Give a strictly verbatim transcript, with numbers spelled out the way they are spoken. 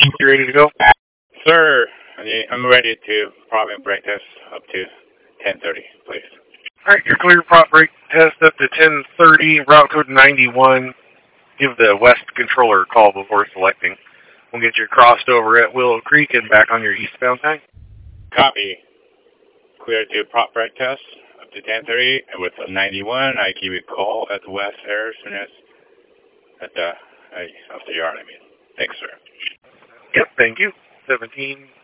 You ready to go? Sir, I'm ready to prop and brake test up to ten thirty, please. All right, you're clear prop brake test up to ten thirty, route code ninety-one. Give the West controller a call before selecting. We'll get you crossed over at Willow Creek and back on your eastbound time. Copy. Clear to prop brake test up to ten thirty with a ninety-one. I give you a call at the West there as soon as at the, uh, off the yard, I mean. Thanks, sir. Yep, thank you. seventeen